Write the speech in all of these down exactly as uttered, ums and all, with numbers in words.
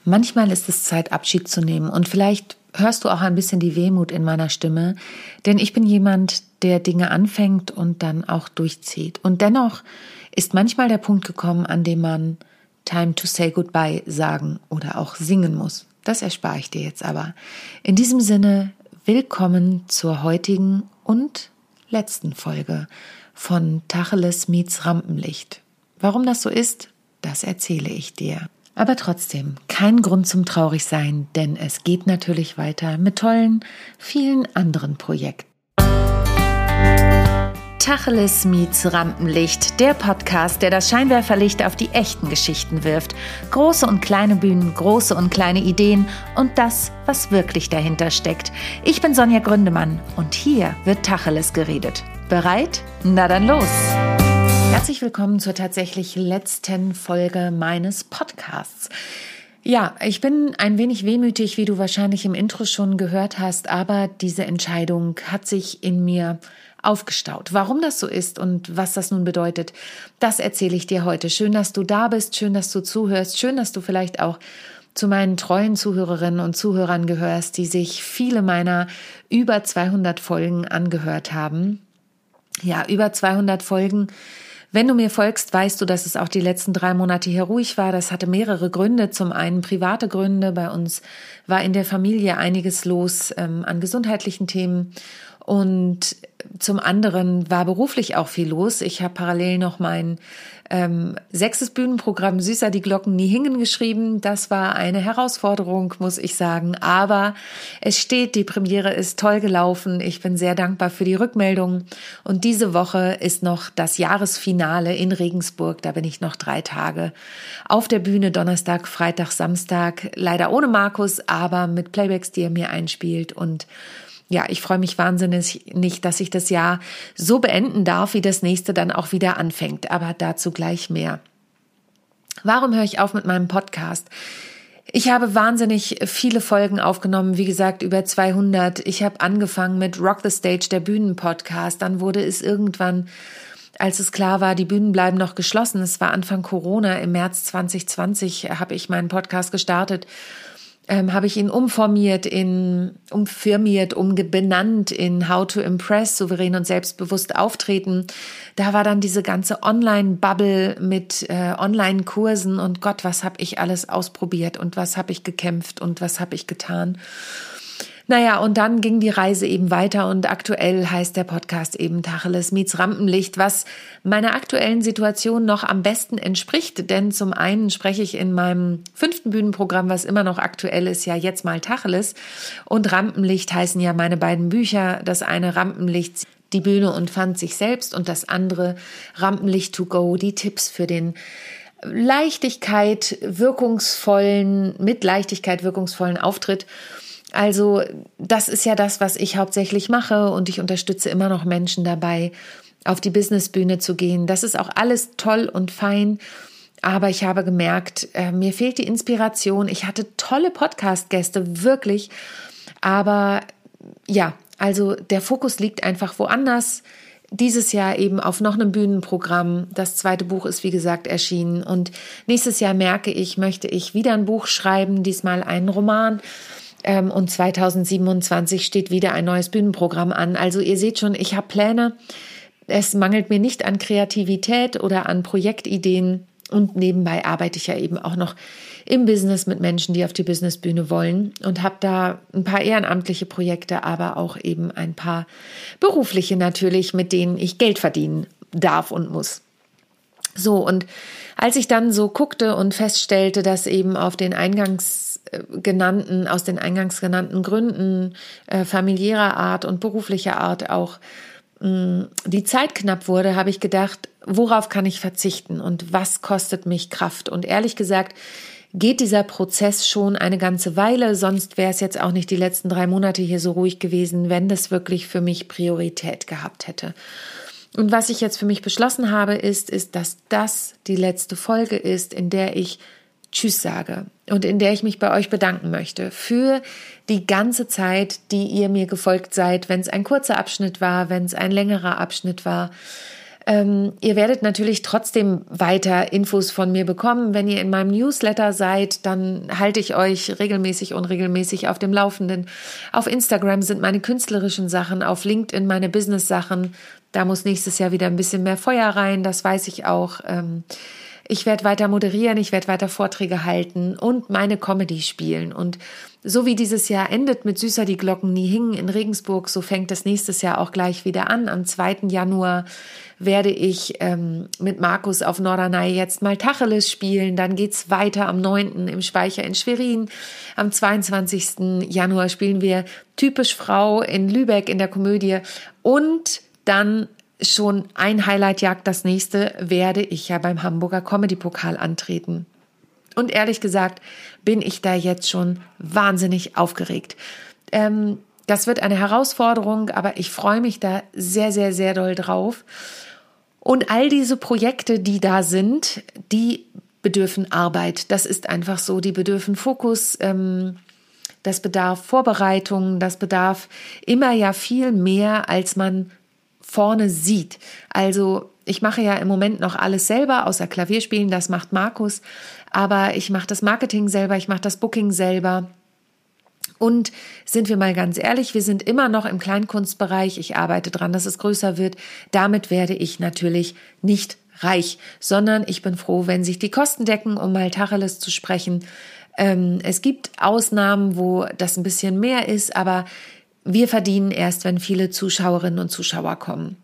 Manchmal ist es Zeit, Abschied zu nehmen und vielleicht hörst du auch ein bisschen die Wehmut in meiner Stimme, denn ich bin jemand, der Dinge anfängt und dann auch durchzieht. Und dennoch ist manchmal der Punkt gekommen, an dem man Time to say goodbye sagen oder auch singen muss. Das erspare ich dir jetzt aber. In diesem Sinne, willkommen zur heutigen und letzten Folge von Tacheles meets Rampenlicht. Warum das so ist, das erzähle ich dir. Aber trotzdem, kein Grund zum Traurigsein, denn es geht natürlich weiter mit tollen, vielen anderen Projekten. Tacheles meets Rampenlicht, der Podcast, der das Scheinwerferlicht auf die echten Geschichten wirft. Große und kleine Bühnen, große und kleine Ideen und das, was wirklich dahinter steckt. Ich bin Sonja Gründemann und hier wird Tacheles geredet. Bereit? Na dann los! Herzlich willkommen zur tatsächlich letzten Folge meines Podcasts. Ja, ich bin ein wenig wehmütig, wie du wahrscheinlich im Intro schon gehört hast, aber diese Entscheidung hat sich in mir aufgestaut. Warum das so ist und was das nun bedeutet, das erzähle ich dir heute. Schön, dass du da bist, schön, dass du zuhörst, schön, dass du vielleicht auch zu meinen treuen Zuhörerinnen und Zuhörern gehörst, die sich viele meiner über zweihundert Folgen angehört haben. Ja, über zweihundert Folgen. Wenn du mir folgst, weißt du, dass es auch die letzten drei Monate hier ruhig war. Das hatte mehrere Gründe. Zum einen private Gründe. Bei uns war in der Familie einiges los ähm, an gesundheitlichen Themen. Und zum anderen war beruflich auch viel los. Ich habe parallel noch mein ähm, sechstes Bühnenprogramm Süßer die Glocken nie hingen geschrieben. Das war eine Herausforderung, muss ich sagen. Aber es steht, die Premiere ist toll gelaufen. Ich bin sehr dankbar für die Rückmeldung. Und diese Woche ist noch das Jahresfinale in Regensburg. Da bin ich noch drei Tage auf der Bühne, Donnerstag, Freitag, Samstag. Leider ohne Markus, aber mit Playbacks, die er mir einspielt. Und ja, ich freue mich wahnsinnig nicht, dass ich das Jahr so beenden darf, wie das nächste dann auch wieder anfängt. Aber dazu gleich mehr. Warum höre ich auf mit meinem Podcast? Ich habe wahnsinnig viele Folgen aufgenommen, wie gesagt, über zweihundert. Ich habe angefangen mit Rock the Stage, der Bühnenpodcast. Dann wurde es irgendwann, als es klar war, die Bühnen bleiben noch geschlossen. Es war Anfang Corona, im März zwanzig zwanzig habe ich meinen Podcast gestartet. Ähm, habe ich ihn umformiert, in, umfirmiert, umbenannt in How to Impress, souverän und selbstbewusst auftreten. Da war dann diese ganze Online-Bubble mit äh, Online-Kursen und Gott, was habe ich alles ausprobiert und was habe ich gekämpft und was habe ich getan. Naja, und dann ging die Reise eben weiter und aktuell heißt der Podcast eben Tacheles meets Rampenlicht, was meiner aktuellen Situation noch am besten entspricht, denn zum einen spreche ich in meinem fünften Bühnenprogramm, was immer noch aktuell ist, ja jetzt mal Tacheles, und Rampenlicht heißen ja meine beiden Bücher, das eine Rampenlicht, die Bühne und fand sich selbst und das andere Rampenlicht to go, die Tipps für den Leichtigkeit wirkungsvollen, mit Leichtigkeit wirkungsvollen Auftritt. Also das ist ja das, was ich hauptsächlich mache und ich unterstütze immer noch Menschen dabei, auf die Businessbühne zu gehen. Das ist auch alles toll und fein, aber ich habe gemerkt, äh, mir fehlt die Inspiration. Ich hatte tolle Podcast-Gäste, wirklich, aber ja, also der Fokus liegt einfach woanders. Dieses Jahr eben auf noch einem Bühnenprogramm. Das zweite Buch ist, wie gesagt, erschienen und nächstes Jahr merke ich, möchte ich wieder ein Buch schreiben, diesmal einen Roman. Und zweitausendsiebenundzwanzig steht wieder ein neues Bühnenprogramm an. Also ihr seht schon, ich habe Pläne. Es mangelt mir nicht an Kreativität oder an Projektideen. Und nebenbei arbeite ich ja eben auch noch im Business mit Menschen, die auf die Businessbühne wollen. Und habe da ein paar ehrenamtliche Projekte, aber auch eben ein paar berufliche natürlich, mit denen ich Geld verdienen darf und muss. So, und als ich dann so guckte und feststellte, dass eben auf den eingangs genannten, aus den eingangs genannten Gründen äh, familiärer Art und beruflicher Art auch mh, die Zeit knapp wurde, habe ich gedacht, worauf kann ich verzichten und was kostet mich Kraft? Und ehrlich gesagt geht dieser Prozess schon eine ganze Weile, sonst wäre es jetzt auch nicht die letzten drei Monate hier so ruhig gewesen, wenn das wirklich für mich Priorität gehabt hätte. Und was ich jetzt für mich beschlossen habe, ist, ist, dass das die letzte Folge ist, in der ich Tschüss sage und in der ich mich bei euch bedanken möchte für die ganze Zeit, die ihr mir gefolgt seid, wenn es ein kurzer Abschnitt war, wenn es ein längerer Abschnitt war. Ähm, ihr werdet natürlich trotzdem weiter Infos von mir bekommen. Wenn ihr in meinem Newsletter seid, dann halte ich euch regelmäßig, unregelmäßig auf dem Laufenden. Auf Instagram sind meine künstlerischen Sachen, auf LinkedIn meine Business-Sachen. Da muss nächstes Jahr wieder ein bisschen mehr Feuer rein, das weiß ich auch. Ähm, Ich werde weiter moderieren, ich werde weiter Vorträge halten und meine Comedy spielen. Und so wie dieses Jahr endet mit Süßer die Glocken nie hingen in Regensburg, so fängt es nächstes Jahr auch gleich wieder an. Am zweiten Januar werde ich ähm, mit Markus auf Norderney jetzt mal Tacheles spielen. Dann geht's weiter am neunten im Speicher in Schwerin. Am zweiundzwanzigsten Januar spielen wir Typisch Frau in Lübeck in der Komödie. Und dann schon ein Highlight jagt das nächste, werde ich ja beim Hamburger Comedy-Pokal antreten. Und ehrlich gesagt bin ich da jetzt schon wahnsinnig aufgeregt. Ähm, das wird eine Herausforderung, aber ich freue mich da sehr, sehr, sehr doll drauf. Und all diese Projekte, die da sind, die bedürfen Arbeit. Das ist einfach so, die bedürfen Fokus, ähm, das bedarf Vorbereitung, das bedarf immer ja viel mehr, als man vorne sieht. Also ich mache ja im Moment noch alles selber, außer Klavierspielen, das macht Markus, aber ich mache das Marketing selber, ich mache das Booking selber. Und sind wir mal ganz ehrlich, wir sind immer noch im Kleinkunstbereich, ich arbeite dran, dass es größer wird. Damit werde ich natürlich nicht reich, sondern ich bin froh, wenn sich die Kosten decken, um mal Tacheles zu sprechen. Ähm, es gibt Ausnahmen, wo das ein bisschen mehr ist, aber wir verdienen erst, wenn viele Zuschauerinnen und Zuschauer kommen.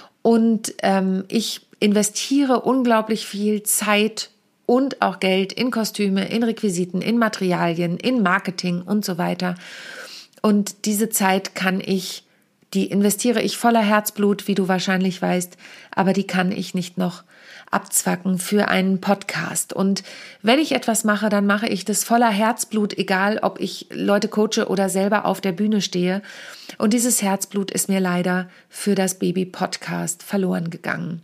Und ähm, ich investiere unglaublich viel Zeit und auch Geld in Kostüme, in Requisiten, in Materialien, in Marketing und so weiter. Und diese Zeit kann ich, die investiere ich voller Herzblut, wie du wahrscheinlich weißt, aber die kann ich nicht noch abzwacken für einen Podcast. Und wenn ich etwas mache, dann mache ich das voller Herzblut, egal ob ich Leute coache oder selber auf der Bühne stehe. Und dieses Herzblut ist mir leider für das Baby-Podcast verloren gegangen.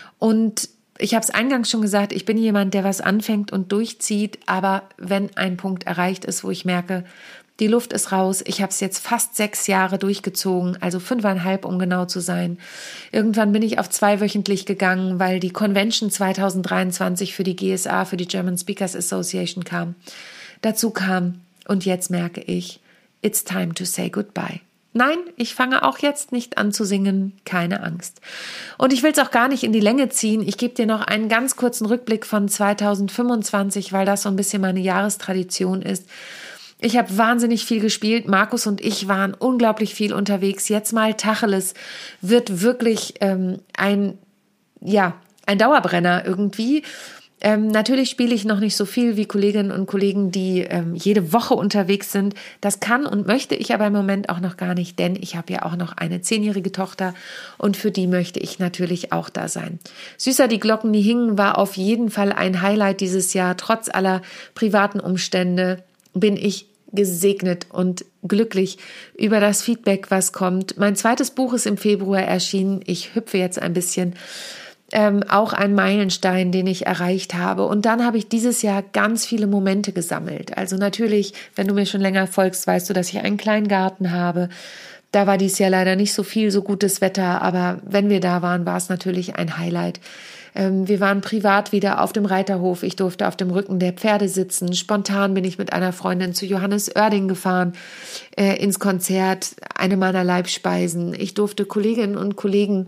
Und ich habe es eingangs schon gesagt, ich bin jemand, der was anfängt und durchzieht, aber wenn ein Punkt erreicht ist, wo ich merke, die Luft ist raus. Ich habe es jetzt fast sechs Jahre durchgezogen, also fünfeinhalb, um genau zu sein. Irgendwann bin ich auf zweiwöchentlich gegangen, weil die Convention zwanzig dreiundzwanzig für die G S A, für die German Speakers Association kam. Dazu kam und jetzt merke ich, it's time to say goodbye. Nein, ich fange auch jetzt nicht an zu singen, keine Angst. Und ich will es auch gar nicht in die Länge ziehen. Ich gebe dir noch einen ganz kurzen Rückblick von zwanzig fünfundzwanzig, weil das so ein bisschen meine Jahrestradition ist. Ich habe wahnsinnig viel gespielt. Markus und ich waren unglaublich viel unterwegs. Jetzt mal Tacheles wird wirklich ähm, ein, ja, ein Dauerbrenner irgendwie. Ähm, natürlich spiele ich noch nicht so viel wie Kolleginnen und Kollegen, die ähm, jede Woche unterwegs sind. Das kann und möchte ich aber im Moment auch noch gar nicht, denn ich habe ja auch noch eine zehnjährige Tochter und für die möchte ich natürlich auch da sein. Süßer die Glocken nie hingen war auf jeden Fall ein Highlight dieses Jahr. Trotz aller privaten Umstände bin ich gesegnet und glücklich über das Feedback, was kommt. Mein zweites Buch ist im Februar erschienen. Ich hüpfe jetzt ein bisschen. Ähm, auch ein Meilenstein, den ich erreicht habe. Und dann habe ich dieses Jahr ganz viele Momente gesammelt. Also natürlich, wenn du mir schon länger folgst, weißt du, dass ich einen kleinen Garten habe. Da war dieses Jahr leider nicht so viel, so gutes Wetter, aber wenn wir da waren, war es natürlich ein Highlight. Ähm, wir waren privat wieder auf dem Reiterhof. Ich durfte auf dem Rücken der Pferde sitzen. Spontan bin ich mit einer Freundin zu Johannes Oerding gefahren, äh, ins Konzert, eine meiner Leibspeisen. Ich durfte Kolleginnen und Kollegen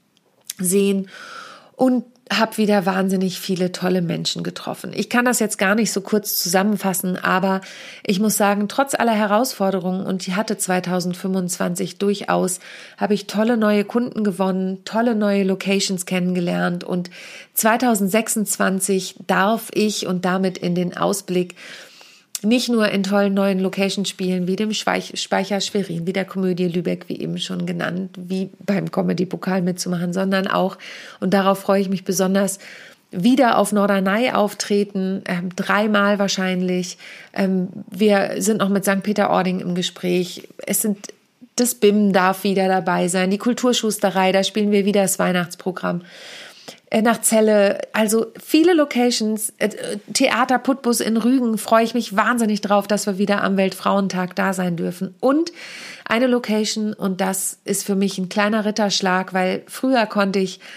sehen und habe wieder wahnsinnig viele tolle Menschen getroffen. Ich kann das jetzt gar nicht so kurz zusammenfassen, aber ich muss sagen, trotz aller Herausforderungen, und die hatte zwanzig fünfundzwanzig durchaus, habe ich tolle neue Kunden gewonnen, tolle neue Locations kennengelernt und zwanzig sechsundzwanzig darf ich und damit in den Ausblick nicht nur in tollen neuen Locations spielen, wie dem Speicher Schwerin, wie der Komödie Lübeck, wie eben schon genannt, wie beim Comedy-Pokal mitzumachen, sondern auch, und darauf freue ich mich besonders, wieder auf Norderney auftreten, ähm, dreimal wahrscheinlich. Ähm, wir sind noch mit Sankt Peter-Ording im Gespräch. Es sind, das B I M darf wieder dabei sein, die Kulturschusterei, da spielen wir wieder das Weihnachtsprogramm. Nach Celle, also viele Locations, Theater Putbus in Rügen, freue ich mich wahnsinnig drauf, dass wir wieder am Weltfrauentag da sein dürfen. Und eine Location, und das ist für mich ein kleiner Ritterschlag, weil früher konnte ich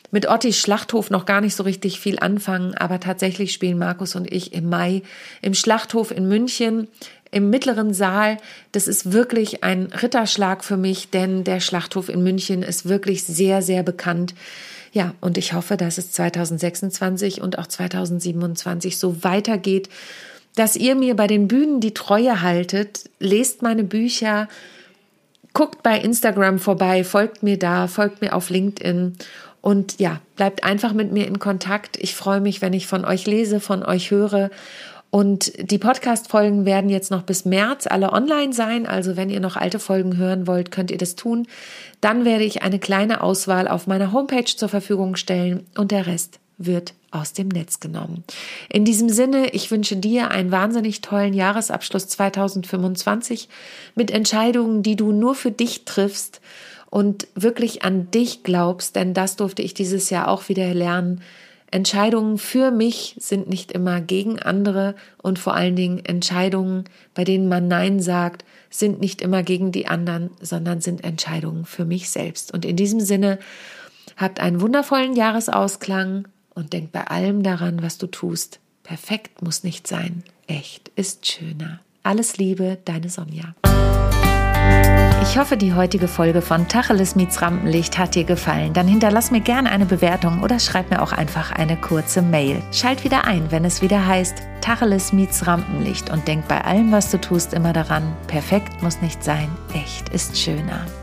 mit Ottis Schlachthof noch gar nicht so richtig viel anfangen, aber tatsächlich spielen Markus und ich im Mai im Schlachthof in München im mittleren Saal. Das ist wirklich ein Ritterschlag für mich, denn der Schlachthof in München ist wirklich sehr, sehr bekannt. Ja, und ich hoffe, dass es zwanzig sechsundzwanzig und auch zwanzig siebenundzwanzig so weitergeht, dass ihr mir bei den Bühnen die Treue haltet, lest meine Bücher, guckt bei Instagram vorbei, folgt mir da, folgt mir auf LinkedIn und ja, bleibt einfach mit mir in Kontakt. Ich freue mich, wenn ich von euch lese, von euch höre. Und die Podcast-Folgen werden jetzt noch bis März alle online sein. Also wenn ihr noch alte Folgen hören wollt, könnt ihr das tun. Dann werde ich eine kleine Auswahl auf meiner Homepage zur Verfügung stellen und der Rest wird aus dem Netz genommen. In diesem Sinne, ich wünsche dir einen wahnsinnig tollen Jahresabschluss zwanzig fünfundzwanzig mit Entscheidungen, die du nur für dich triffst und wirklich an dich glaubst, denn das durfte ich dieses Jahr auch wieder lernen. Entscheidungen für mich sind nicht immer gegen andere und vor allen Dingen Entscheidungen, bei denen man Nein sagt, sind nicht immer gegen die anderen, sondern sind Entscheidungen für mich selbst. Und in diesem Sinne, habt einen wundervollen Jahresausklang und denkt bei allem daran, was du tust. Perfekt muss nicht sein, echt ist schöner. Alles Liebe, deine Sonja. Ich hoffe, die heutige Folge von Tacheles meets Rampenlicht hat dir gefallen. Dann hinterlass mir gerne eine Bewertung oder schreib mir auch einfach eine kurze Mail. Schalt wieder ein, wenn es wieder heißt Tacheles meets Rampenlicht und denk bei allem, was du tust, immer daran, perfekt muss nicht sein, echt ist schöner.